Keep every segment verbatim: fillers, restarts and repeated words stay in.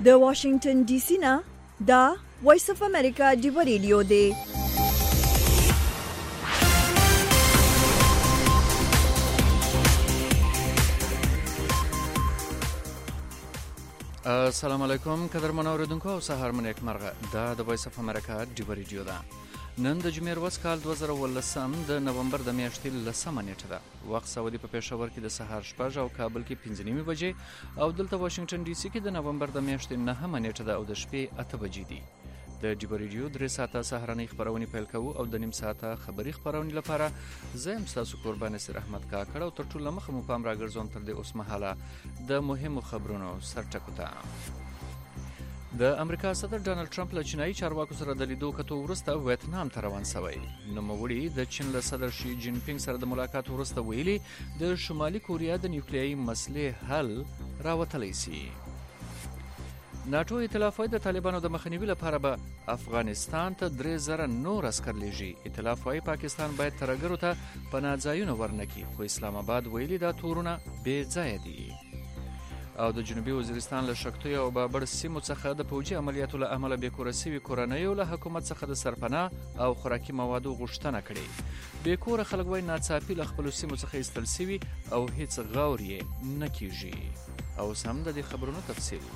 د واشنگټن ډي سي نه دا وایس اف امریکا دی ریډیو دی. السلام علیکم قدرمن اوریدونکو او سهار مو نیک مرغه. دا د وایس اف امریکا دی ریډیو ده. نن د جمعې ورځ کال دوه زره ولسم د نومبر د میاشتې لسمه نیټه ده. وخت سعودي په پېښور کې د سهار شپږ او کابل کې پنځه نیمې بجې او دلته واشنگټن ډي سي کې د نومبر د میاشتې نهمه نیټه ده او د شپې اته بجې دي. د ډي ریډیو درې ساعته سهارنۍ خبرونه پیل کوو او د نیم ساعته خبري خبرونه لپاره زه ام تاسو قربان نصر احمد کاکړ او تر ټولو مخه مو پام راګرځوم تر دې اوس مهاله د مهمو خبرونو سرټکو ته. د امریکا صدر ډانلډ ټرمپ له چینایي چارواکو سره د لیدو کتو وروسته ویتنام ته روان شوی. نوموړي د چین له صدر شي جین پینګ سره د ملاقات وروسته ویلي د شمالي کوریا د نیوکلیایي مسلې حل راوتلی سي. ناتو ائتلاف وايي د طالبانو د مخنیوي لپاره به افغانستان ته درې زره نور عسکر لیږي. ائتلاف وايي پاکستان باید ترګرو ته پناه ځایونه ورنکړي، خو اسلام آباد ویلي دا تورونه بې ځایه دي. او د جنوبي وزیرستان له شکتو او بابر سیمو څخه د پوجي عملیاتو له امله بیکوره سوي کورنیو له حکومت څخه د سرپناه او خوراکي موادو غوښتنه کړې. بیکوره خلک وايي ناڅاپي له خپلو سیمو څخه ایستل سوي او هیڅ غور یې نه کیږي. او سم د دې خبرونو تفصیل.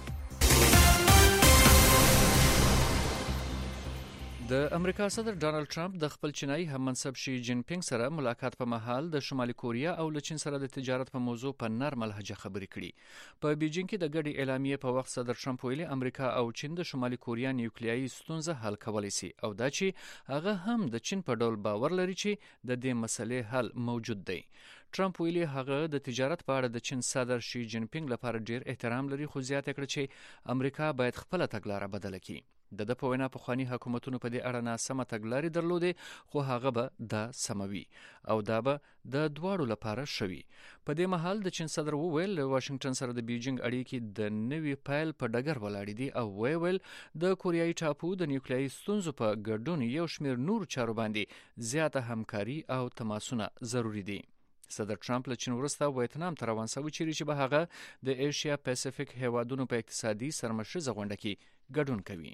د امریکا صدر ډانلډ ټرمپ د خپل چینایي هم منصب شي جین پینګ سره ملاقات په مهال د شمالي کوریا او له چین سره د تجارت په موضوع په نرمه لهجه خبرې کړي. په بیجینګ کې د ګډې اعلامیې په وخت صدر ټرمپ ویلي امریکا او چین د شمالي کوریا نیوکلیایي ستونزه حل کولی سي او دا چې هغه هم د چین په ډول باور لري چې د دې مسلې حل موجود دی. ټرمپ ویلي هغه د تجارت په اړه د چین صدر شي جین پینګ لپاره ډیر احترام لري، خو زیاته کړه چې امریکا باید خپل تګلاره بدله کړي. د د په وینا پخواني حکومتونو په دې اړه ناسمه تګلارې درلودې، خو هغه به دا سموي او دا به د دواړو لپاره شوي. په دې مهال د چین صدر وویل له واشنگټن سره د بیجینګ اړیکې د نوي پیل په ډګر ولاړې دي او ویل د کوریایي ټاپو د نیوکلیایي ستونزو په ګډون یو شمېر نور چارو باندې زیاته همکاري او تماسونه ضروري دي. صدر ټرمپ له چین وروسته ویتنام ته روان شوی چیرې چې به هغه د ایشیا پیسفیک هیوادونو په اقتصادي سرمشریزه غونډه کې ګډون کوي.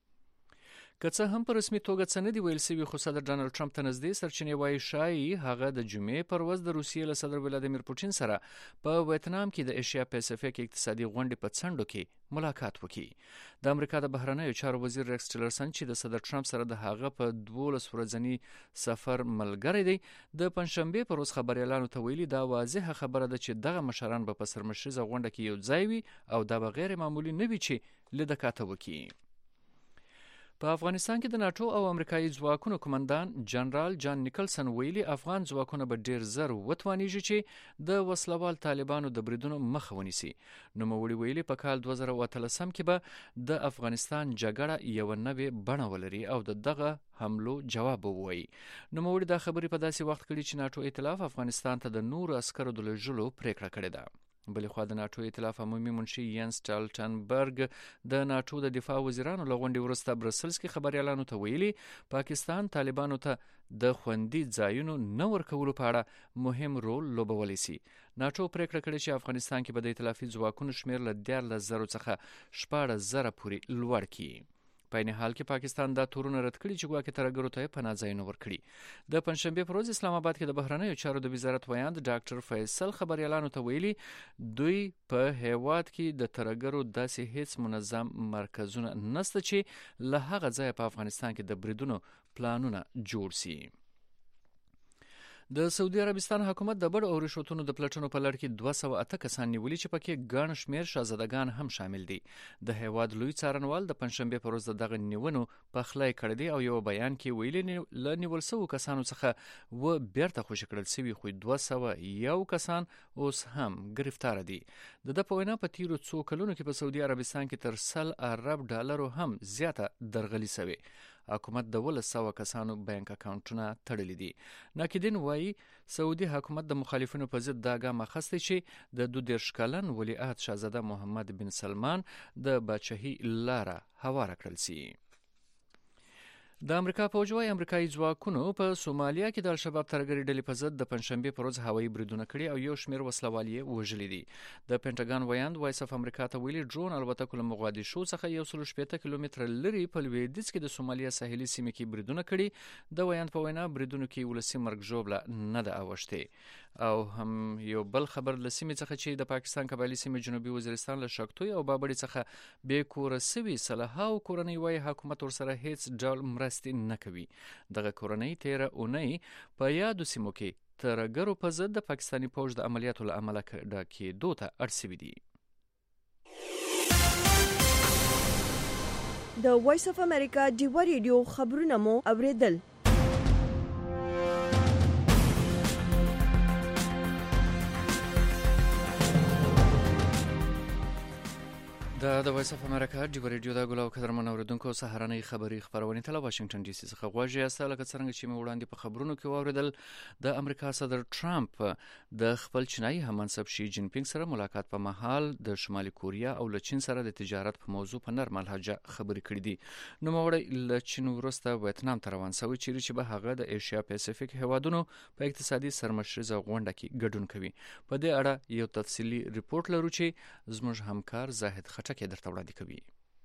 که څه هم په رسمي توګه څه نه دي ویل سوي، خو صدر ډانلډ ټرمپ ته نږدې سرچینې وایي ښایي هغه د جمعې پر ورځ د روسیې له صدر ولادیمیر پوټین سره په ویتنام کې د ایشیا پیسفیک اقتصادي غونډې په څنډو کې ملاقات وکړي. د امریکا د بهرنیو چارو وزیر ریکس ټیلرسن چې د صدر ټرمپ سره د هغه په دولس ورځني سفر ملګری دی، د پنځشنبې پر ورځ خبریالانو ته ویلي دا واضحه خبره ده چې دغه مشران به په سرمشریزه غونډه کې یو ځای وي او دا به غیر معمولي نه وي چې لیده کاته وکړي. په افغانستان کې د ناتو او امریکایي ځواکونو کمانډان جنرال جان نیکلسن ویلي افغان ځواکونه به ډیر زر وتوانیږي چې د وسلوال طالبانو د بریدونو مخه ونیسي. نوموړي ویلي په کال دوه زره اتلسم کې به د افغانستان جګړه یو نوې بڼه ولري او د دغه حملو جواب ووایي. نوموړي دا خبرې په داسې وخت کړي چې ناتو ائتلاف افغانستان ته د نورو عسکرو د لېږلو پریکړه کړې ده. بلې خوا د ناتو ائتلاف عمومي منشي ینس سټالټنبرګ د ناتو د دفاع وزیرانو له غونډې وروسته برسلز کې خبریالانو ته ویلي پاکستان طالبانو ته د خوندي ځایونو نه ورکولو په اړه مهم رول لوبولی سي. ناتو پریکړه کړې چې افغانستان کې به د ائتلافي ځواکونو شمېر له دیارلس زرو څخه شپاړس زره پورې لوړ کړي. په عین حال کې پاکستان دا تورونه رد کړي چې ګواکې ترګرو ته پناه ځایونه ورکړي. د پنځشنبې پر ورځ اسلام آباد کې د بهرنیو چارو د وزارت ویاند ډاکټر فیصل خبریالانو ته ویلي دوی په هیواد کې د ترګرو داسې هیڅ منظم مرکزونه نشته چې له هغه ځایه په افغانستان کې د بریدونو پلانونه جوړ سي. د سعودي عربستان حکومت د بډو او رشوتونو د پلټنو په لړ کې دوه سوه اته کسان نیولي چې پکې ګڼ شمېر شهزادګان هم شامل دي. د هیواد لوی څارنوال د پنځشنبې پر ورځ د دغه نیونو پخلی کړی دی او یو بیان کې ویلي له نیول شوو کسانو څخه و بیرته خوشي کړل سوي، خو دوه سوه یو کسان اوس هم ګرفتاره دي. د ده په وینا په تیرو څو کلونو کې په سعودي عربستان کې تر سل ارب ډالرو هم زیاته درغلي سوي. حکومت د ولس سوه کسانو بانک اکاونټونه تړلي دي. ناقدین وایي سعودي حکومت د مخالفینو په ضد دا ګام اخیستی چې د دوه دېرش کلن ولیعهد شهزاده محمد بن سلمان د باچاهي لاره هواره کړل سي. د امریکا پوځ وايي امریکایي ځواکونو په سومالیا کې د الشباب ترهګرې ډلې په ضد د پنځشنبې پر ورځ هوایي بریدونه کړي او یو شمېر وسلوال یې وژلي دي. د پینټاګان ویاند وایس اف امریکا ته ویلي ډرون الوتکو له موغادیشو څخه یو سل شپېته کیلومتره لرې په لویدیځ کې د سومالیا ساحلي سیمې کې بریدونه کړي. د ویاند په وینا بریدونو کې ولسي مرګ ژوبله نه ده اوښتې. او هم یو بل خبر له سیمې څخه چې د پاکستان قبایلي سیمې جنوبي وزیرستان له شاکتوی او بابړې څخه بې کوره سوي سلهاو کورنۍ وایي حکومت ورسره هیڅ ډول مرستې نه کوي. دغه کورنۍ تیره اونۍ په یادو سیمو کې ترهګرو په ضد د پاکستاني پوځ د عملیاتو له امله کډه کېدو ته اړ سوي دي. د وایس اف امریکا ډیوا ریډیو خبرونه مو اوریدل. دا د وایس اف امریکا ډیوا ریډیو د ګلو قدرمن اوریدونکو سهارنۍ خبری خبرونه تل واشنگټن ډي سي څخه غواړي یاست. لکه څنګه چې مې وړاندې په خبرونو کې واوریدل د امریکا صدر ټرمپ د خپل چینایي هممنصب شي جین پینګ سره ملاقات په مهال د شمالي کوریا او له چین سره د تجارت په موضوع په نرمه لهجه خبرې کړې دي. نو موړی له چین وروسته ویتنام ته روان شوی چې به هغه د ایشیا پیسفیک هیوادونو په اقتصادي سرمشریزه غونډه کې ګډون کوي. په دې اړه یو تفصیلی ریپورت لرو چې زموږ همکار زاهد خټک کې درته وړاندې کوي.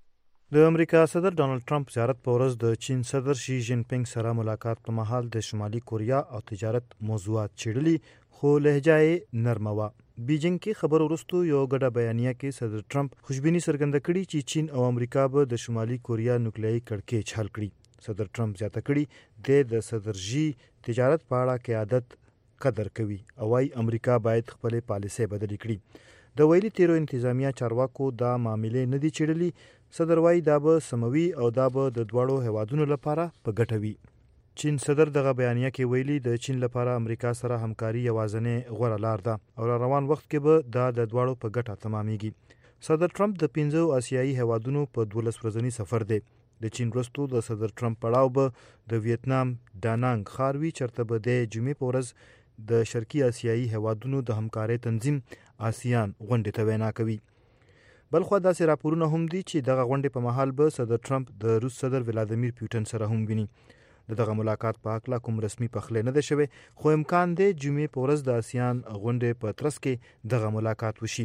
د امریکا صدر ډانلډ ټرمپ زیارت په ورځ د چین صدر شي جین پینګ سره ملاقات په مهال د شمالي کوریا او تجارت موضوعات چیړلي خو لهجه یې نرمه وه. بیجینګ کې خبر ورستو یو ګډه بیانیه کې صدر ټرمپ خوشبیني څرګنده کړي چې چین او امریکا به د شمالي کوریا نوکلیایي کړکېچ حل کړي. صدر ټرمپ زیاته کړي د صدر شي تجارت په اړه قیادت قدر کوي او وايي امریکا باید خپل پالیسي بدل کړي. د ویلي تیرو انتظامیه چارواکو دا معاملې نه دي چیړلي. صدر وايي دا به سموي او دا به د دواړو هیوادونو لپاره په ګټه وي. چین صدر دغه بیانیه کې ویلي د چین لپاره امریکا سره همکاري یوازینۍ غوره لار ده او روان وخت کې به دا د دواړو په ګټه تمامېږي. صدر ټرمپ د پنځو آسیایي هیوادونو په دولس ورځني سفر دی. د چین وروسته د صدر ټرمپ پړاو به د ویتنام دانانګ ښار وي چېرته به د جمعې په ورځ د شرقي آسیایي هیوادونو د همکارۍ تنظیم آسیان غونډې ته وینا کوي. بلخوا داسې راپورونه هم دي چې دغه غونډې په مهال به صدر ټرمپ د روس صدر ولادیمیر پوتین سره هم ویني. د دغه ملاقات په هکله کوم رسمي پخلی نه ده شوی خو امکان دی جمعې په ورځ د آسیان غونډې په ترڅ کې دغه ملاقات وشي.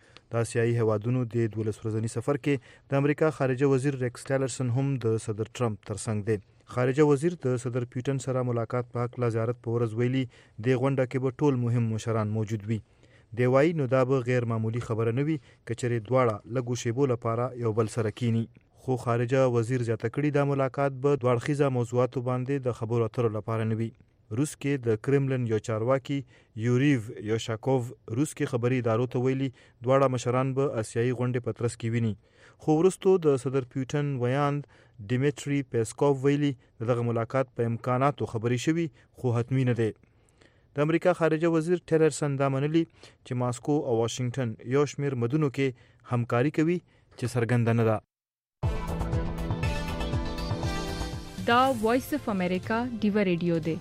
د آسیایي هیوادونو د دولس ورځني سفر کې د امریکا خارجه وزیر ریکس ټیلرسن هم د صدر ټرمپ ترڅنګ دی. خارجه وزیر د صدر پوتین سره ملاقات په هکله زیارت په ورځ ویلي د غونډه کې به ټول مهم مشران موجود وي. دی وايي نو دا به غیر معمولی خبره نه وي که چېرې دواړه لږو شیبو لپاره یو بل سره کینی. خو خارجه وزیر زیاته کړي دا ملاقات به دوه اړخیزه موضوعاتو باندې د خبرو اترو لپاره نه وي. روس کې د کرملن یو چارواکي یوریو یوشاکوف روس کې خبري ادارو ته ویلي دواړه مشران به آسیایي غونډې په ترڅ کې ویني. خو وروسته د صدر پوتین ویاند ډیمیټری پیسکوف ویلي دغه ملاقات په امکاناتو خبري شوي خو حتمی نه دی. د امریکا خارجه وزیر ټیلرسن دا منلي چې ماسکو او واشنگټن یو شمېر مدونو کې همکاري کوي چې څرګنده نه ده. دا وایس اف امریکا ډیوا ریډیو دی.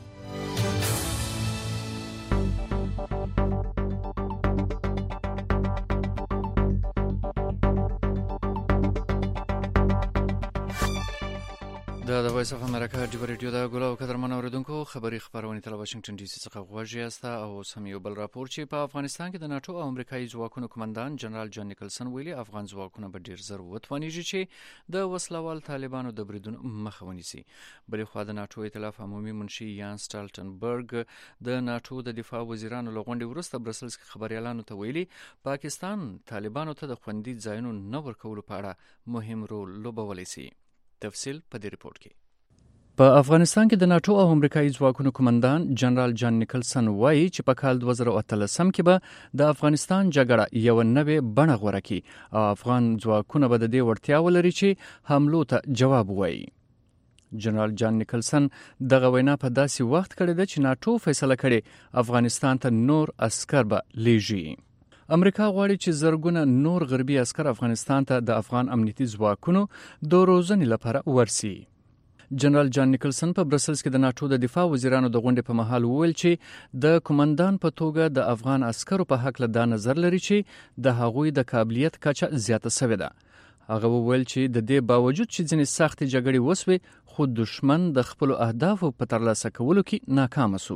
دا د وایس اف امریکا ډیوا ریډیو د ګلو قدرمن اوریدونکو خبری خبرونه تل واشنگټن ډي سي څخه غواړي یاست. او سم یو بل راپور چې په افغانستان کې د ناتو او امریکایي ځواکونو کمانډان جنرال جان نیکلسن ویلي افغان ځواکونه به ډیر زر وتوانیږي چې د وسلوال طالبانو د بریدونو مخه ونیسي. بلې خوا د ناتو ائتلاف عمومي منشي یان سټالټنبرګ د ناتو د دفاع وزیرانو له غونډې وروسته برسلز کې خبريالانو ته ویلي پاکستان طالبانو ته د خوندي ځایونو نه ورکولو په اړه مهم رول لوبولی شي. تفصیل په دې ریپورت کې. په افغانستان کې د ناتو او امریکایي ځواکونو کمانډان جنرال جان نیکلسن وایي چې په کال دوه زره اتلسم کې به د افغانستان جګړه یو نوې بڼه غوره کړي او افغان ځواکونه به د دې وړتیا ولري چې حملو ته جواب ووایي. جنرال جان نیکلسن دغه وینا په داسې وخت کړې ده چې ناتو فیصله کړې افغانستان ته نور عسکر به لیږي. امریکا غواړي چې زرګونه نور غربي عسكر افغانستان ته د افغان امنیتي ځواکونو د روزنې لپاره ورسي. جنرال جان نیکلسن په برسلز کې د ناتو د دفاع وزیرانو د غونډې په مهال وویل چې د کمانډان په توګه د افغان عسکرو په حق له دا نظر لري چې د هغوی د قابلیت کچه زیاته شوې ده. هغه وویل چې د دې باوجود چې ځینې سختې جګړې وسوې خو دشمن د خپل اهدافو په ترلاسه کولو کې ناکام شو.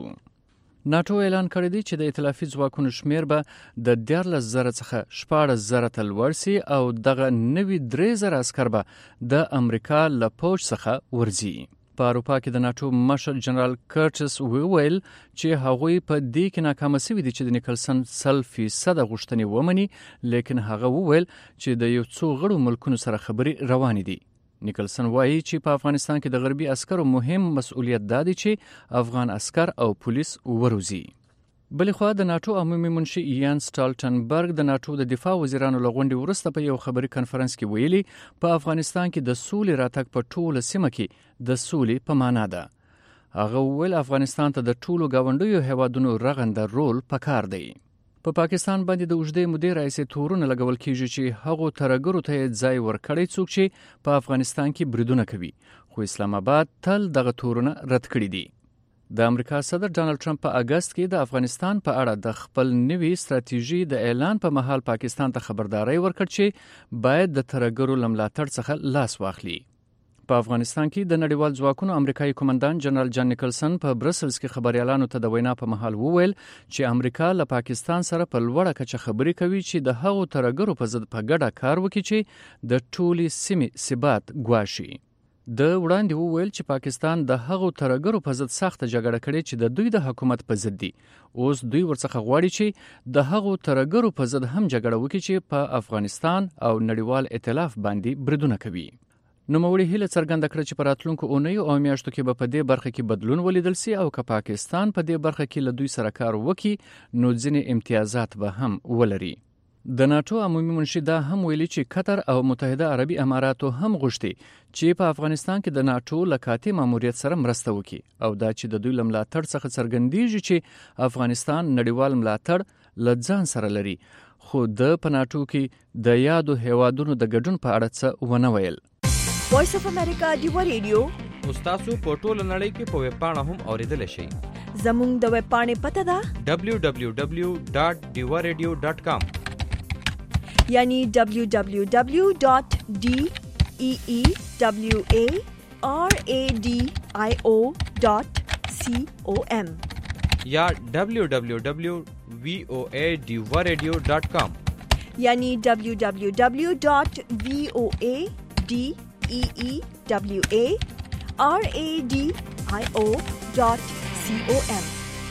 ناتو اعلان کړی دی چې د ائتلافي ځواکونو شمیر به د دیارلس زره څخه شپاړس زره ته لوړ سي او دغه نوي درې زره عسکر به د امریکا له پوځ څخه ورځي. په اروپا کې د ناتو مشر جنرال کرټس ویل چې هغوی په دې کې ناکام شوي دي چې د نیکلسن سل فیصد غوښتنې ومني، لیکن هغه وویل چې د یو څو غړو ملکونو سره خبرې روانې دي. نیکلسن وایي چې په افغانستان کې د غربي عسکرو مهم مسؤلیت دا دی چې افغان عسکر او پولیس وروزي. بلې خوا د ناتو عمومي منشي یان سټالټنبرګ د ناتو د دفاع وزیرانو له غونډې وروسته په یو خبري کنفرانس کې ویلي په افغانستان کې د سولې راتګ په ټوله سیمه کې د سولې په معنا ده. هغه ویل افغانستان ته د ټولو ګاونډیو هیوادونو رغنده رول پکار دی. په پا پاکستان باندې د اوږدې مودې راهیسې تورونه لګول کیږي چې هغو ترهګرو ته ځای ورکړی څوک چې په افغانستان کې بریدونه کوي، خو اسلام آباد تل دغه تورونه رد کړي دي. د امریکا صدر ډانلډ ټرمپ په اگست کې د افغانستان په اړه د خپل نوي ستراتیژي د اعلان په مهال پاکستان ته خبرداري ورکړ چې باید د ترهګرو له ملاتړ څخه لاس واخلي. په افغانستان کې د نړیوال ځواکونو امریکایي کمانډان جنرال جان نیکلسن په برسلز کې خبريالانو ته د وینا په مهال وویل چې امریکا له پاکستان سره په لوړه کچه خبرې کوي چې د هغو ترهګرو په ضد په ګډه کار وکړي چې د ټولې سیمې ثبات ګواښي. د وړاندې وویل چې پاکستان د هغو ترهګرو په ضد سخته جګړه کړې چې د دوی د حکومت په ضد دي. اوس دوی ورڅخه غواړي چې د هغو ترهګرو په ضد هم جګړه وکړي چې په افغانستان او نړیوال ائتلاف باندې بریدونه کوي. نوموړي هیله څرګنده کړه چې په راتلونکو اونیو او میاشتو کې به په دې برخه کې بدلون ولیدل سي او که پاکستان په دې برخه کې له دوی سره کار وکړي نو ځینې امتیازات به هم ولري. د ناتو عمومي منشي دا هم ویلي چې قطر او متحده عربي اماراتو هم غوښتي چې په افغانستان کې د ناتو له قاطع ماموریت سره مرسته وکړي او دا چې د دوی له ملاتړ څخه څرګندېږي چې افغانستان نړیوال ملاتړ له ځان سره لري، خو د په ناتو کې د یادو هیوادونو د ګډون په اړه څه ونه ویل. وایس اف امریکا دیوا ریډیو تاسو په ټوله نړۍ کې په ویب پاڼه هم اوریدل شئ. زموږ د ویب پاڼې پته ده دبلیو دبلیو دبلیو ډاټ ډیوا ریډیو ډاټ کام، یعنی دبلیو دبلیو دبلیو ډاټ ډی ای ای دبلیو ای آر ای ډی آی او ډاټ سی او ایم یا دبلیو دبلیو دبلیو وی او ای ډیوا ریډیو ډاټ کام، یعنی دبلیو دبلیو دبلیو ډاټ وی او ای ڈی ای ای ڈبلیو اے آر اے ڈی آئی او ڈاٹ سی او ایم.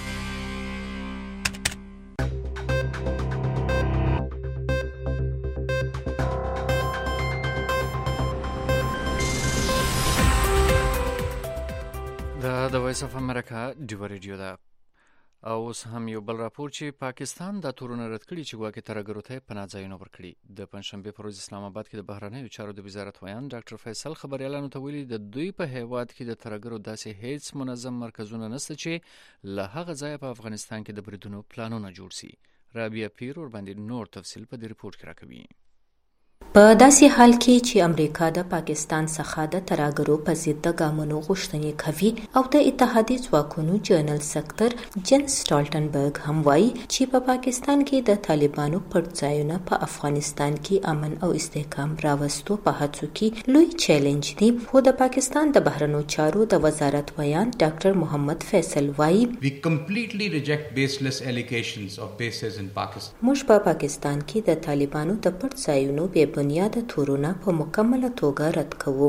دا د وایس اف امریکا دیوا ریډیو ده. او اوس هم یو بل راپور چې پاکستان دا تورونه رد کړي چې ګواکې ترهګرو ته پناه ځایونه ورکړي. د پنځشنبې په ورځ اسلام آباد کې د بهرنیو چارو د وزارت ویان ډاکټر فیصل خبريالانو ته ویلي د دوی په هیواد کې د ترهګرو داسې هیڅ منظم مرکزونه نشته چې له هغه ځایه په افغانستان کې د بریدونو پلانونه جوړ سي. رابعه پیر ور باندې نور تفصیل په دې ریپورت کې راکوي. په داسې حال کې چې امریکا د پاکستان څخه د ترهګرو په ضد د ګامونو غوښتنې کوي او د اتحادیې ځواکونو جنرال سکتر جن سټالټنبرګ هم وایي چې په پاکستان کې د طالبانو پټ ځایونه په افغانستان کې امن او استحکام راوستو په هڅو کې لوی چیلنج دی. خو د پاکستان د بهرنیو چارو د وزارت ویان ډاکټر محمد فیصل وایي We completely reject baseless allegations of bases in Pakistan. موږ په پاکستان کې د طالبانو د پټ ځایونو بې بنیاده تورونه په مکمله توګه رد کوو.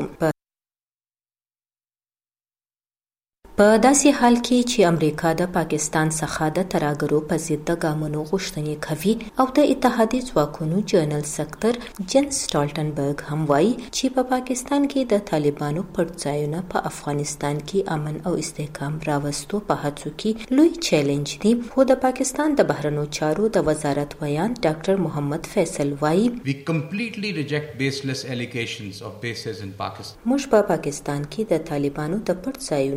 په داسې حال کې چې امریکا د پاکستان څخه د ترهګرو په ضد د ګامونو غوښتنې کوي او د اتحادیې ځواکونو جنرال سکتر جن سټالټنبرګ هم وایي چې په پاکستان کې د طالبانو پټ ځایونه په افغانستان کې امن او استحکام راوستو په هڅو کې لوی چیلنج دی. خو د پاکستان د بهرنیو چارو د وزارت ویان ډاکټر محمد فیصل وایي We completely reject baseless allegations of bases in Pakistan. موږ په پاکستان کې د طالبانو د پټ ځایونو بې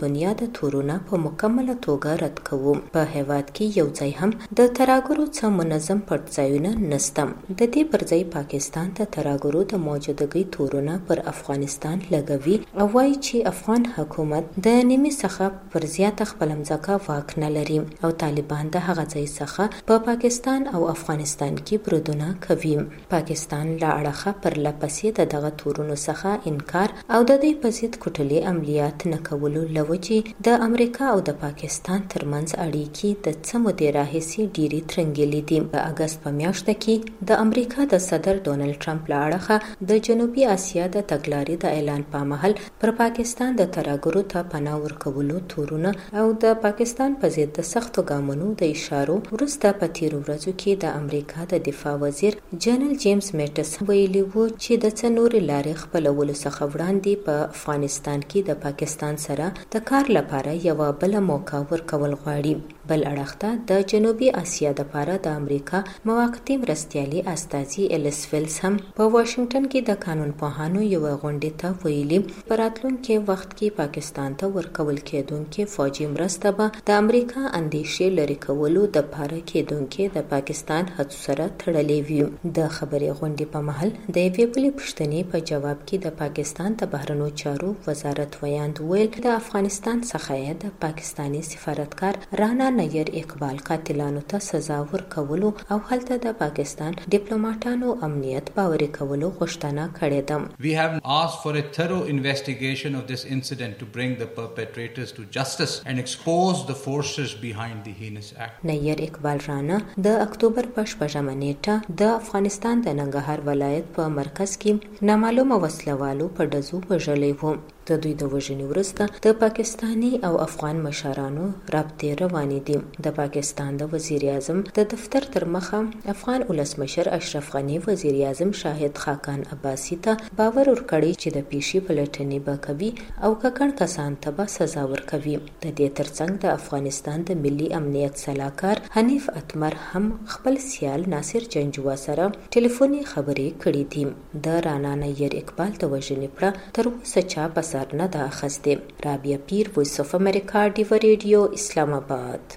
دنیا د تورونه په مکمله توګه رد کوو. په هیواد کې یو ځای هم د ترهګرو څخه منظم پټ نشته. د دې پر ځای پاکستان د ترهګرو د موجودګۍ تورونه پر افغانستان لګوي او وایي چې افغان حکومت د نیمه څخه پر زیاته خپل ځمکه واک نه لري او طالبان د هغه ځای څخه په پاکستان او افغانستان کې برودونه کوي. پاکستان لا اړخه پر لپسې د دغه تورونو څخه انکار او د دې په ضد کوټلي عملیات نه کولو لوجې د امریکا او د پاکستان ترمنځ اړیکې د څه مودې راهیسې ډېرې ترنګلې دي. په اګست په میاشت کې د امریکا د صدر ډونالد ټرمپ له اړخه د جنوبي اسیا د تګلارې د اعلان په مهال پر پاکستان د ترهګرو ته پناه ورکولو تورونه او د پاکستان په ضد د سختو ګامونو د اشارو وروسته په تیرو ورځو کې د امریکا د دفاع وزیر جنرال جیمز میټس ویلي وو چې د څه نورې لارې خپلولو څخه وړاندې په افغانستان کې د پاکستان سره د کار لپاره یوه بله موقع ورکول غواړي. بل اړخ ته د جنوبي اسیا دپاره د امریکا موقتي مرستیالي استازي الیس ویلز هم په واشنگټن کې د قانون پوهانو یوه غونډې ته ویلي په راتلونکي وخت کې پاکستان ته ورکول کېدونکې فوجي مرسته به د امریکا اندیشې لرې کولو دپاره کېدونکې د پاکستان هڅو سره تړلې وي. د خبرې غونډې په مهال د یوې بلې پوښتنې په جواب کې د پاکستان د بهرنیو چارو وزارت ویاند ویل د افغانستان څخه یې د پاکستاني سفارتکار رانا نیر اقبال قاتلانو ته سزا ورکولو او هلته د پاکستان ډیپلوماټانو امنیت باوري کولو غوښتنه کړې ده. We have asked for a thorough investigation of this incident to bring the perpetrators to justice and expose the forces behind the heinous act. نیر اقبال رانا د اکتوبر په شپږمه نیټه د افغانستان د ننګرهار ولایت په مرکز کې نامعلومه وسلوالو په ډزو وژلی و. د دوی د وژنې وروسته د پاکستاني او افغان مشرانو رابطې روانې دي. د پاکستان د وزیر اعظم د دفتر تر مخه افغان ولسمشر اشرف غني وزیر اعظم شاهد خاقان عباسي ته باور ورکړی چې د پیشي پلټنې به کوي او ککړ کسان ته به سزا ورکوي. د دې ترڅنګ د افغانستان د ملي امنیت سلاکار حنیف اتمر هم خپل سیال ناصر جنجوا سره ټلیفوني خبرې کړې دي. د رانا نیر اقبال د وژنې پړه تر اوسه چا په نه ده اخیستې. رابعه پیر، وایس اف امریکا، ډیو ریډیو، اسلام آباد.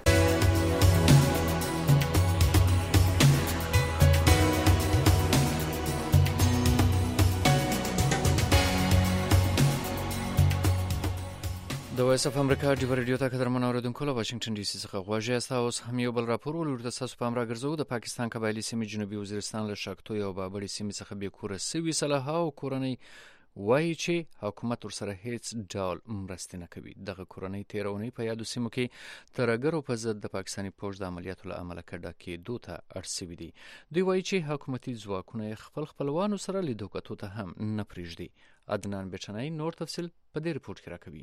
د وایس اف امریکا ډیو ریډیو ته قدرمن اوریدونکو له واشنگټن ډي سي څخه غواړي تاسو هم یو بل راپور ولرئ. تاسو په امر ګرځو د پاکستان قبایلی سیمې جنوبي وزیرستان له شاکتوی او بابړې سیمې څخه به کوره سوي صلاح او کورنۍ وایي چې حکومت ورسره هیڅ ډول مرسته نه کوي. دغه کورنۍ تیرونی په یادو سیمو کې ترهګرو په ضد د پاکستاني پوځ د عملیاتو له امله کډه کېدو ته اړ شوي دي. دوی وایي چې حکومتي ځواکونه خپل خپلوانو سره لیدو کتو ته هم نه پرېږدي. عدنان بچنای نور تفصیل په دې رپورټ کې راکوي.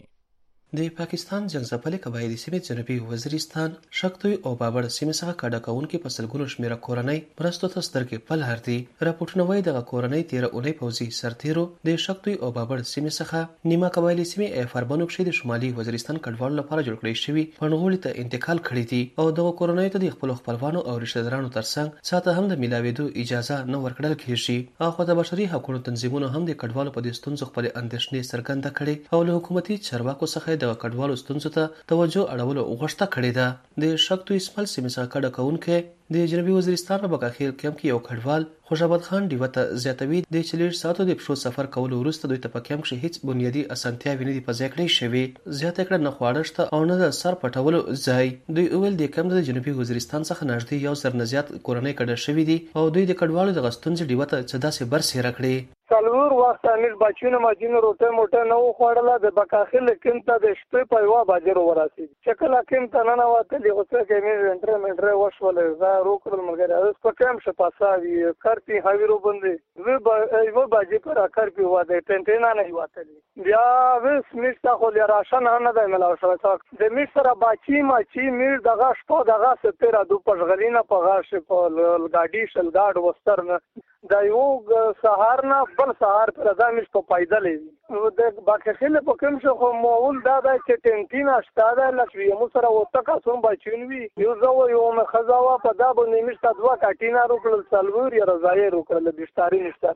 د پاکستان جنگځپلې قبایلی سیمې جنوبي وزیرستان، شاکتوی او بابړ سیمې څخه کډه کوونکې په سلګونو شمېره کورنۍ مرستو ته سترګې په لار دي. راپورټونه وایي دغه کورنۍ تېره اونۍ پوځي سرتیرو د شاکتوی او بابړ سیمې څخه نیمه قبایلی سیمې ایفربنو کښې د شمالي وزیرستان کډوالو لپاره جوړ کړی شوي پنډغوړي ته انتقال کړي دي او دغه کورنۍ ته د خپلو خپلوانو او رشته دارانو ترڅنګ څاته هم د میلاوېدو اجازه نه ورکړل کېږي. اخوا د بشري حقوقو تنظیمونو هم د کډوالو په دې ستونزو خپلې اندېښنې څرګنده کړې او له حکومتي چارواکو څخه د کډوالو ستونزو ته توجه اړولو غوښتنه کړې ده. د شاکتوی سمال سیمې څخه کډه کوونکې د جنوبي وزیرستان په بکاخیل کیمپ کې یو کډوال خوشابد خان ډیوه ته زیاتوي د چلیر ساعتو د پښو سفر کولو وروسته دوی ته په کیمپ کې هیڅ بنیادي اسانتیاوې نه دي په ځای کړې شوې. زیاته کړه نه خواړه شته او نه د سر پټولو ځای. دوی ویل د کیمپ د جنوبي وزیرستان څخه نږدې یو سر نه زیات کورنۍ کډه شوي دي او دوی د کډوالو د ستونزې ډیوه ته څه داسې برسېره کړې. څلور وخت امیر بچونه ماجینو روټه موټه نه خوړله. د بکاخیل کیمپ ته د شپې په یوه بجې ورسېد. چې کله کیمپ ته ننوتلې غوڅه کې مې انټرې منټرې وشولې. زه روکړل ملګري اوس په کیمپ شه پاساوي کرپي هاوی رو باندې وی به یو بجې پر کرپي واده ټنټینا نه واتلې. بیا وس میستا خو لري راشن نه ده ملاو شو. د میسره باچی ماچی میر دغه شپه دغه ستره دو پښغلینا په غاښ په ګاډي شل ګاډ وسترنه دا یو سهار نه بل سهار پر ځامش په پایدلې د باکخیل په کوم شو خو مول دا د ټنټینا شته لکه یو سره وته کا سوم بچون وی یو زو یو مخزاوا په دا باندې مشته دوا کټینا روکل سلور یا رضای روکل بشتاری نشته ده.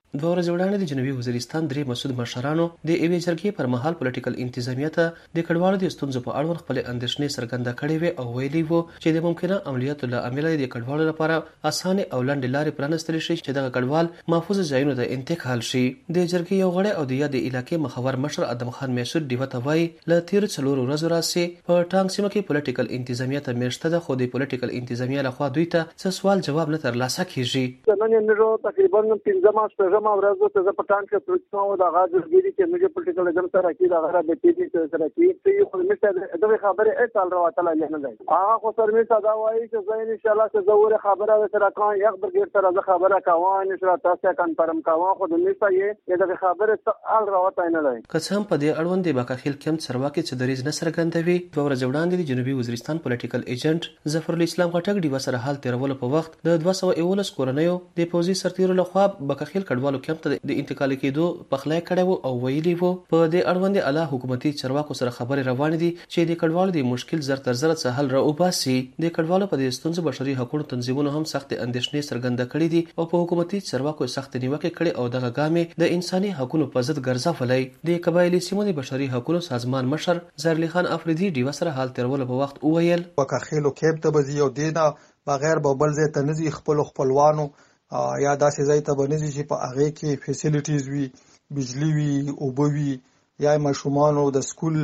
دوه ورځې وړاندې د جنوبي وزیرستان درې مسعود مشرانو د ایوې جرګې پر مهال پولیټیکل انتظامیه ته د کډوالو د ستونزو په اړه خپل اندېښنې څرګنده کړې وې او ویلي وو چې د ممکنه عملیاتو له امله د کډوالو لپاره اسانه او لنډې لارې پرانستل شي چې دغه کډوال محفوظ ځایونو ته انتقال شي. د جرګې یو غړی او د یادې علاقې مخور مشر ادم خان میسود ډیوه ته وایي له تیر څلورو ورځو راځي په ټانګ سیمه کې پولیټیکل انتظامیه ته میشته ده، خو د پولیټیکل انتظامیه لخوا دوی ته څه سوال جواب نه ترلاسه کیږي. نن یې تقریبا پنځم شپږم ورځ ته په ټانګ کې ترڅو د غاځګيري چې موږ پولیټیکل ایجنټ سره کې د غره د پی ډي سره کې چې خو مشته دغه خبره اټال راوتله نه ده. هغه خو سر می صدا وایي چې زه ان شاء الله چې زوره خبره سره کوم یو برګیر سره زه خبره کوم ان شاء الله تاسو کنفرم کوم خو د نشته یې دغه خبره اټال راوته نه ده. قسم په دې اړوند د باکخیل کم چرواکي چې دریز نه سرګندوي دوه ورځې وړاندې د جنوبي وزیرستان پولیټیکل ایجنټ ظفر الاسلام غټک ډیوه سره حال تیرولو په وخت د دوه سوه یولس کورنیو د پوزي سرتیرو لخوا باکخیل کډوالو کم ته د انتقال کېدو پخلای کړو او ویلي وو په دې اړوند اعلی حکومتي چرواکو سره خبرې روانې دي چې د کډوالو د مشکل زر تر زر څه حل راوباسي. د کډوالو په دې ستونزو بشري حقوقو تنظیمونو هم سخت اندېښنې څرګنده کړې دي او په حکومتي چرواکو سخت نیوکه کړې او دغه ګامې د انساني حقوقو په ضد ګرځولې. د قبایلی سیمو د بشري حقوقو سازمان مشر زرلی خان افریدي ډیوه سره حال تیرولو په وخت وویل وکخیلو کېب ته بزي او دینا بغیر ببل ځای ته نزي خپل خپلوانو یا داسې ځای ته بنځي چې په هغه کې فیسیلیټیز وي، بجلی وي، اوبه وي، یا ماشومانو د سکول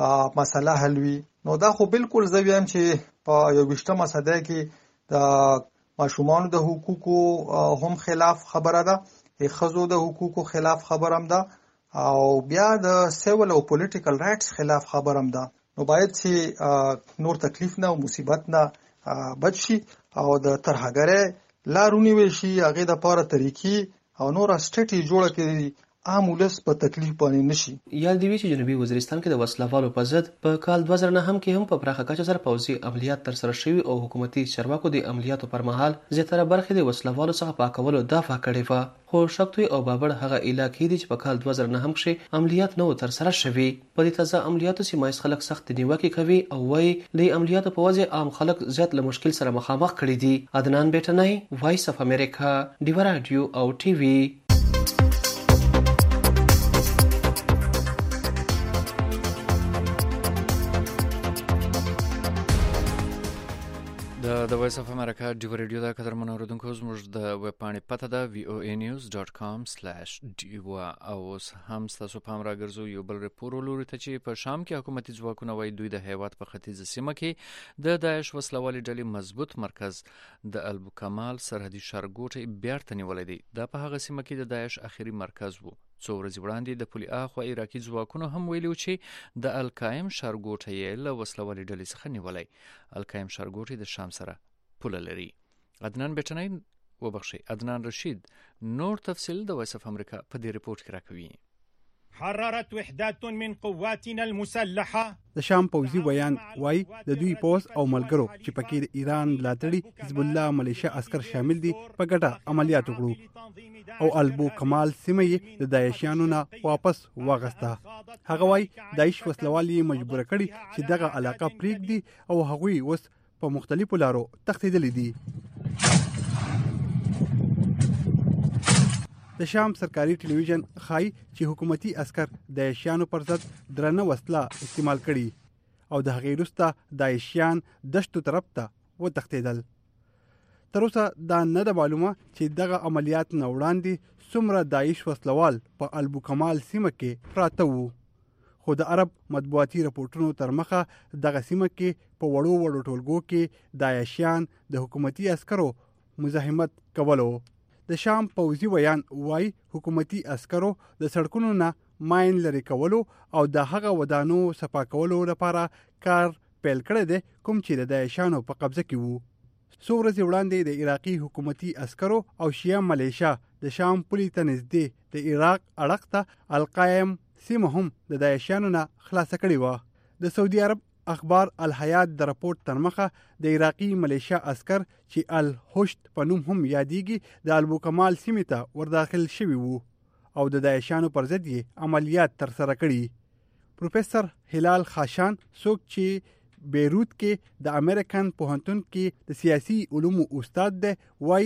مسله حل وي. نو دا خو بالکل زه وایم چې په یو ویشتمه صده کې د ماشومانو د حقوقو هم خلاف خبره ده، د ښځو د حقوقو خلاف خبره هم ده او بیا د سیول او پولیټیکل رائټس خلاف خبره هم ده. نو باید چې نور تکلیف نه او مصیبت نه بچ شي او د ترهګرۍ لارونی وي شي هغه د پاره طریقې او نور سټیټي جوړه کړي عام ولس په تکلیف باندې نشي. یاد دی چې جنوبي وزیرستان کې د وسلوالو په ضد په کال دوه زره نهم کې هم په پراخه کچه سره پوځي عملیات تر سره شوي او حکومتي چارواکو د عملیاتو پر مهال زیاتره برخې د وسلوالو څخه پاکولو دفاع کړې وه. خو شکتوی او بابړ هغه علاقې دي چې په کال دوه زره نهم کې عملیات نه و تر سره شوي. په دې تازه عملیاتو سیمه ییز خلک سخت نیوکې کوي او وایي د عملیاتو په وجه عام خلک زیات له مشکل سره مخامخ کړي دي. عدنان بیټنای، وایس اف امریکا، ډیوه رادیو او ټي وي. د وایس اف امریکا ډیو ریډیو دا قدرمن اوریدونکو زموږ د ویب پاڼې پته ده وی او ای نیوز ډاټ کام سلیش ډیو او اوس هم ستاسو پام راګرځو یو بل رپور ولوري ته چې په شام کې حکومتي ځواکونه وایي دوی د هیواد په ختیځه سیمه کې د داعش وسلوالې ډلې مضبوط مرکز د البوکمال سرحدي ښارګوټی بیرته نیولی دی. دا په هغه سیمه کې د داعش اخري مرکز وو. څو ورځې وړاندې د پولي اخوا عراقي ځواکونو هم ویلي چې د القایم ښارګوټی یې له وسلوالې ډلې څخه نیولی. القایم ښارګوټی د شام سره پوله لري. عدنان بیټنای وبخشي عدنان رشید نور تفصیل د وایس اف امریکا په دې ریپورت کې راکوي. حررت وحدات من قواتنا المسلحه. د شام پوځي ویان وای د دوی پوس او ملګرو چې پکې د ایران لاتړي حزب الله ملیشیا عسكر شامل دي په ګډه عملیات وکړو او البو کمال سیمه د داعشیانو نه واپس واغسته. هغه وای داعش وسلوالي مجبور کړي چې دغه علاقه پریږدي او هغوی وس په مختلفو لارو تښتېدلي دي. د شام سرکاري ټلویزیون خای چې حکومتي عسكر د داعشیانو پر ضد درنه وسله استعمال کړي او د هغې وروسته داعشیان دشتو طرف ته وتښتېدل. تر اوسه دا نه ده معلومه چې دغه عملیات نه وړاندې څومره داعش وسلوال په البوکمال سیمه کې پراته وو. خو د عرب مطبوعاتي رپورټونو تر مخه دغه سیمه کې په وړو وړو ټولګو کې داعشیان د حکومتي عسکرو مزاحمت کولو. د شام پوځي ویان وای حکومتي عسکرو د سړکونو نه ماین لري کولو او د هغه ودانو صفا کولو لپاره کار پیل کړی دی کوم چې د داعشانو په قبضه کې وو. څو ورځې وړاندې د عراقي حکومتي عسکرو او شیعه ملیشیا د شام پولې ته نږدې د عراق اړخ ته القایم سیمه هم د داعشانو نه خلاصه کړې وه. د سعودي عرب اخبار الحیات د راپورټ تر مخه د عراقي ملیشیا عسكر چې الحشد په نوم هم یادېږي د البوکمال سیمې ته ورداخل شوي وو او د داعشانو پر ضد یې عملیات ترسره کړي. پروفیسر هلال خاشان څوک چې بیروت کې د امریکن پوهنتون کې د سیاسي علومو استاد دی وایي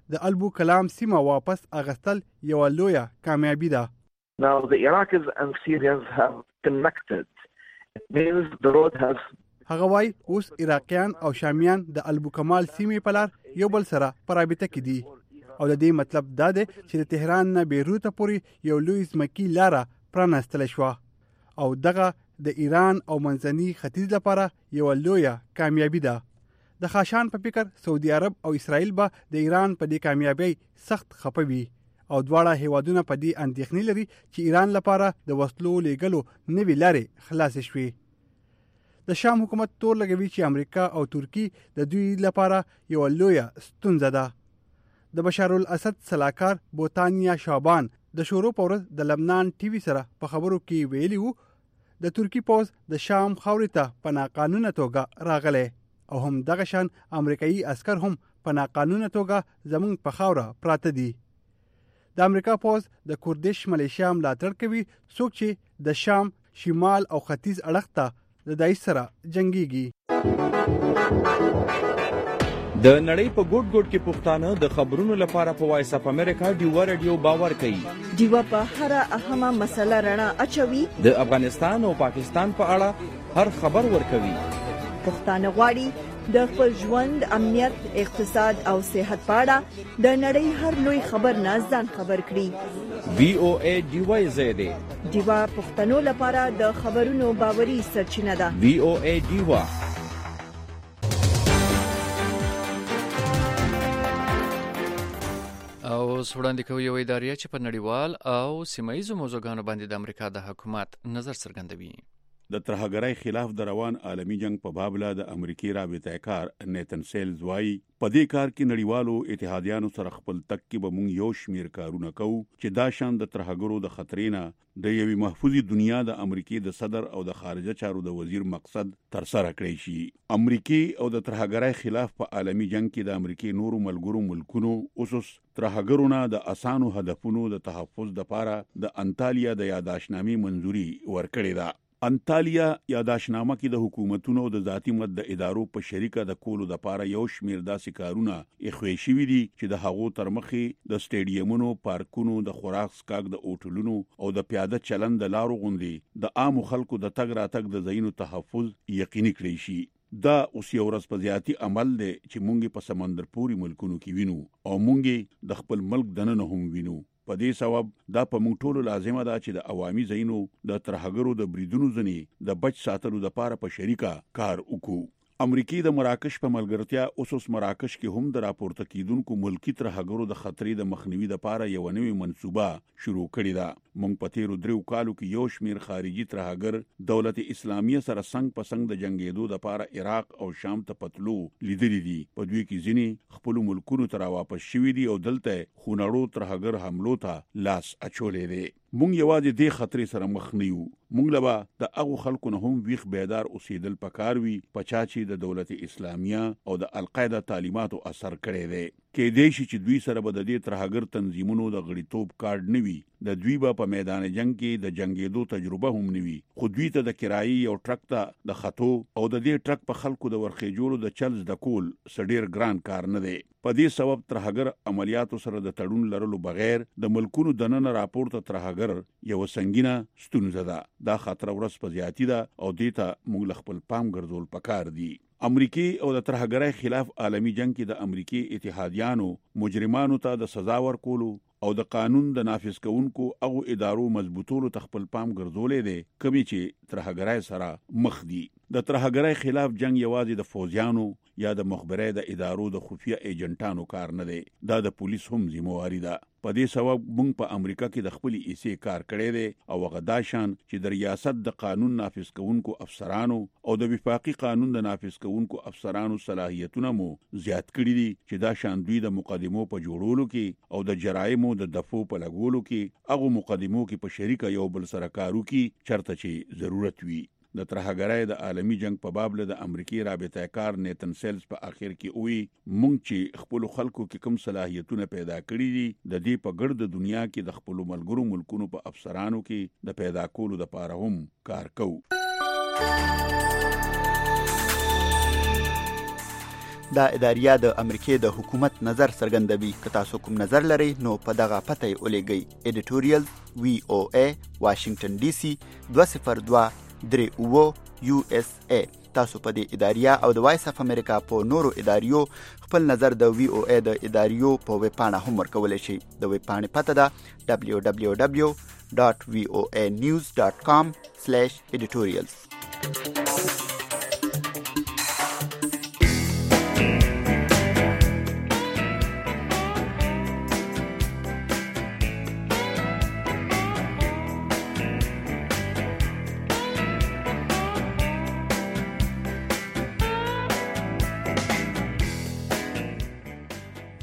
د البو کلام سیمه واپس اغستل یو لویه کامیابی ده. Now the Iraqis and Syrians have connected. It means the road has هغه وای اوس عراقیان او شامیان د البو کمال سیمې په لار یو بل سره په رابطه کې دي او د دې مطلب دا دی چې د تهران نه بیروت پورې یو لوی ځمکي لاره پرانستل شو او دغه د ایران او منځني ختیځ لپاره یو لویه کامیابی ده. د خاشان په فکر سعودي عرب او اسرائیل به د ایران په دې کامیابی سخت خپوي او دواړه هیوادونه په دې اندېښنې لري چې ایران لپاره د وسلو لیږلو نوې لارې خلاص شوي. د شام حکومت تور لګوي چې امریکا او ترکی د دوی لپاره یو لویه ستونزه ده. د بشار الاسد سلاکار بوتانیا شابان د شورو پورز د لبنان ټي وي سره په خبرو کې ویلي وو د ترکی پوز د شام خاورې ته په ناقانونه توګه راغلی او هم دغه شان امریکایي عسكر هم په ناقانونه توګه زمونږ په خاوره پراته دي. د امریکا پوز د کوردش ملیشیا ملاتړ کوي څوک چې د شام شمال او ختیځ اړخ ته د داعش سره جنگيږي. د نړۍ په ګوټ ګوټ کې پښتانه د خبرونو لپاره په وایس اف امریکا ډیوا رادیو باور کوي. ډیوا په هر اهمه مسله رڼا اچوي. د افغانستان او پاکستان په اړه هر خبر ورکوي. پښتانه غواړي د خپل ژوند، امنیت، اقتصاد او صحت په اړه د نړۍ هر لوی خبر نه ځان خبر کړي. وی او ای ډیوا زیاده ډیوا پښتنو لپاره د خبرونو باوري سرچینه ده. وی او ای ډیوا. او وړاندې کوي یو ادارې چې په نړیوال او سیمایي موضوعګانو باندې د امریکا د حکومت نظر څرګندوي. د ترهګرۍ خلاف د روان عالمی جنگ په باب له د امریکای رابطه کار نیتن سیلز وايي په دې کار کې نړیوالو اتحادیانو سره خپل تک کې به مونږ یو شمیر کارونه کوو چې دا شان د ترهګرو د خطرینه د یوې محفوظي دنیا د امریکای د صدر او د خارجه چارو د وزیر مقصد تر سره کړی شي. امریکای او د ترهګرۍ خلاف په عالمی جنگ کې د امریکای نورو ملګرو ملکونو اوسوس ترهګرونه د اسانو هدفونو د تحفظ لپاره د انټالیا د یاداشنامې منځوري ورکړې ده. انټالیا یاداشنامه کې د حکومتونو د ذاتی مد د ادارو په شریکه د کولو د پاره یو شمیر داسې کارونه اخوي شوي دي چې د هغو تر مخې د سټیډیومونو، پارکونو، د خوراک سکاک د اوټلونو او د پیاده چلن د لارو غوندي د عام خلکو د تګ راتګ د ځایونو تحفظ یقیني کړی شي. دا اوس یو ورځ په زیاتی عمل دی چې مونږ په سمندر پوري ملکونو کې وینو او مونږ د خپل ملک دننه هم وینو. په دې سبب دا په موږ ټولو لازمه ده چې د عوامي ځایونو د ترهګرو د بریدونو ځنی د بچ ساتلو لپاره په شریکه کار وکړو. امریکای د مراکش په ملګرتیا اوسوس مراکش کې هم د راپورته کیدونکو ملکی ترهګرو د خطرې د مخنیوي لپاره یو نوې منصوبه شروع کړې ده. موږ په تیرو دریو کالو کې یو شمیر خارجي ترهګر دولت اسلامیه سره څنګ په څنګ د جنگېدو لپاره عراق او شام ته پتلو لیدلې دي. په دوی کې ځینې خپل ملکونو ته واپس شوي دي او دلته خونړو ترهګر حملو ته لاس اچولې دي. مونږ یوازې دې خطرې سره مخ نه یو. مونږ لبا د هغو خلکو نه هم ویښ بیدار اوسېدل پکار وي په چا چې د دولت اسلامیه او د القاعده تعلیماتو اثر کړی دی. کې دې شي چې دوی سره به د دې ترهګر تنظیمونو د غړیتوب کارت نه وي. د دوی به په میدان جنگ کې د جنگېدو تجربه هم نه وي. خو دوی ته د کرایي یو ټرک ته د خطو او د دې ټرک په خلکو د ورخېجولو د چلز د کول سډیر ګران کار نه دی. په دې سبب ترهګر عملیاتو سره د تړون لرلو بغیر د ملکونو دننه راپورته ترهګر یو سنگینه ستونزه ده. دا خطر ورځ په زیاتی ده او دې ته موږ خپل پام ګرځول پکار دي. امریکای او د ترهګرۍ خلاف عالمی جنگ کې د امریکای اتحادیانو مجرمانو ته د سزا ورکولو او د قانون د نافذ کوونکو او ادارو مضبوطولو ته خپل پام ګرځولې دي کمی چې ترهګرۍ سره مخ دي. د ترهګرۍ خلاف جنگ یوازې د فوجیانو یا د مخبرۍ د ادارو د خفیه ایجنټانو کار نه دی. دا د پولیس هم ذمہواری ده. په دې سبب موږ په امریکا کې د خپل ایسي کار کړی دی او غداشان چې د ریاست د قانون نافذ کوونکو افسرانو او د وفاقي قانون د نافذ کوونکو افسرانو صلاحیتونه مو زیات کړی دي چې دا شان دوی د مقدمو په جوړولو کې او د جرایمو د دفو په لګولو کې هغه مقدمو کې په شریکه یو بل سره کارو کې چرته چې ضرورت وي. د ترهګرۍ د عالمی جنگ په باب له د امریکای رابطه کار نیتن سیلز په اخر کې وی مونږ چې خپل خلکو کې کوم صلاحیتونه پیدا کړی دي د دې په ګرد دنیا کې د خپل ملګرو ملکونو په افسرانو کې د پیدا کولو لپاره هم کار کوو. دا اداریه د امریکای د حکومت نظر څرګندوي. که تاسو کوم نظر لرئ نو په دغه پته یې ولېږئ: editorial وی او ای واشنگټن ډي سي دوه صفر دوه درې اووه یو اس ای. تاسو په دې اداریه او د وایس اف امریکا په نورو اداریو خپل نظر د وی او ای د اداریو په ویب پاڼه هم ورکولی شئ. د ویب پاڼې پته ده دبلیو دبلیو دبلیو ډاټ وی او ای نیوز ډاټ کام سلیش editorials.